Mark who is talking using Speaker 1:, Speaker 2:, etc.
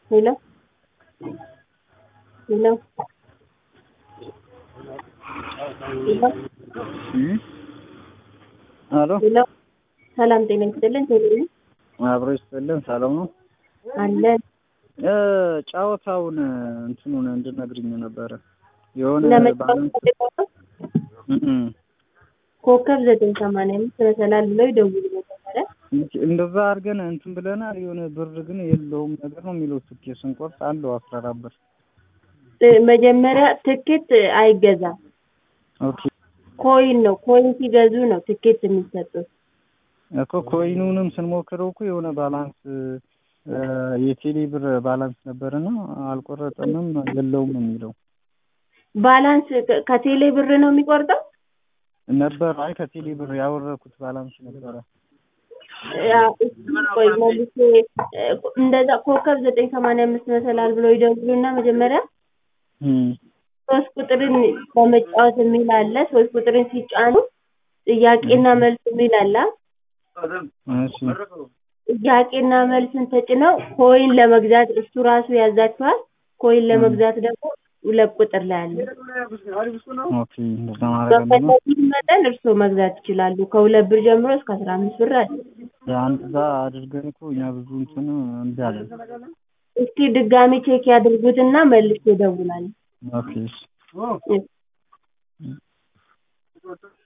Speaker 1: Hello? Hello? Hello?
Speaker 2: አሎ
Speaker 1: Hello? ሰላም ጤና ይስጥልን። ቴሌቪ
Speaker 2: አብሮ ይስጥልን። ሰላም ነው
Speaker 1: አለን።
Speaker 2: ጫወታውን እንትኑን እንድነግሪኝ ነበረ የሆነ ባላንስ
Speaker 1: ኮከብ 985 መሰላል ብለው ይደውሉ ነበር።
Speaker 2: እንደዛ አድርገን እንትን ብለናል። የሆነ ብር ግን የለውም ነገር ነው የሚለው። ትኬት ስንቆርጥ አለው 14 ብር።
Speaker 1: መጀመሪያ ትኬት አይገዛም።
Speaker 2: ኦኬ
Speaker 1: ኮይን ነው። ኮይን ሲገዙ ነው ትኬት የሚሰጡት።
Speaker 2: እኮ ኮይኑንም ስንሞክረው እኮ የሆነ ባላንስ የቴሌ ብር ባላንስ ነበርና አልቆረጠምም የለውም የሚለው።
Speaker 1: ባላንስ ከቴሌ ብር ነው የሚቆርጠው
Speaker 2: ነበር። አይ ከቴሌ ብር ያወረኩት ባላንስ ነበረ።
Speaker 1: ቆይ መልሼ እንደዛ ኮከብ 985 መሰላል ብለው ይደውሉና መጀመሪያ 3 ቁጥርን በመጫወት የሚል አለ። 3 ቁጥርን ሲጫኑ ጥያቄና መልስ የሚል አለ።
Speaker 2: እሺ
Speaker 1: ጥያቄና መልስን ተጭነው ኮይን ለመግዛት እሱ ራሱ ያዛቸዋል። ኮይን ለመግዛት ደግሞ 2 ቁጥር ላይ አለ።
Speaker 2: ኦኬ እንደዛ ማድረግ ነው።
Speaker 1: በፈለጉት መጠን እርስዎ መግዛት ይችላሉ። ከ2 ብር ጀምሮ እስከ 15 ብር አለ።
Speaker 2: አንተ አድርገን እኮ እኛ ብዙ እንትን እንዴ አለ።
Speaker 1: እስኪ ድጋሚ ቼክ ያድርጉትና መልስ ይደውላል።
Speaker 2: ኦኬ